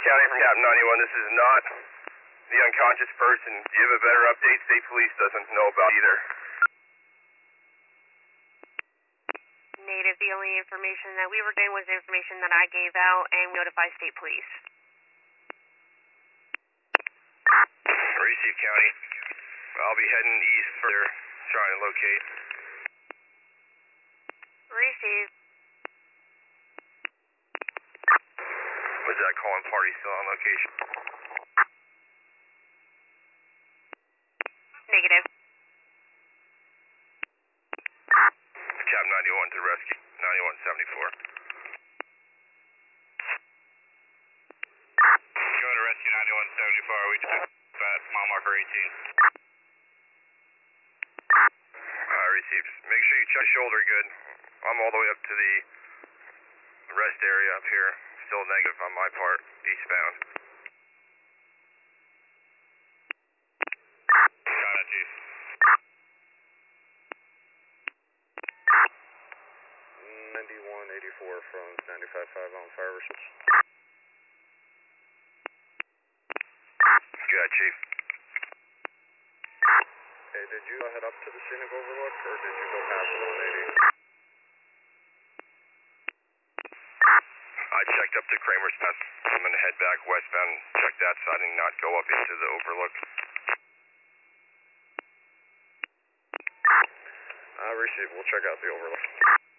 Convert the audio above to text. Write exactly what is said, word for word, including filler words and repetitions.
County from Captain ninety-one, this is not the unconscious person. Do you have a better update? State Police doesn't know about either. Native, the only information that we were getting was the information that I gave out and notify State Police. Receive, County. I'll be heading east further, trying to locate. Receive. Was that calling party still on location? Negative. Cap ninety-one to rescue, ninety-one seventy-four. Going to rescue ninety-one seventy-four, we took that mile marker eighteen. Uh, received. Make sure you check shoulder good. I'm all the way up to the rest area up here. Still negative on my part, eastbound. Got it, Chief. ninety-one eighty-four from ninety-five five on fire versus. Good, Chief. Hey, did you head up to the scenic overlook, or did you go past the one eighty? I checked up to Kramer's Pass. I'm going to head back westbound, check that side, and not go up into the overlook. Uh, receive. We'll check out the overlook.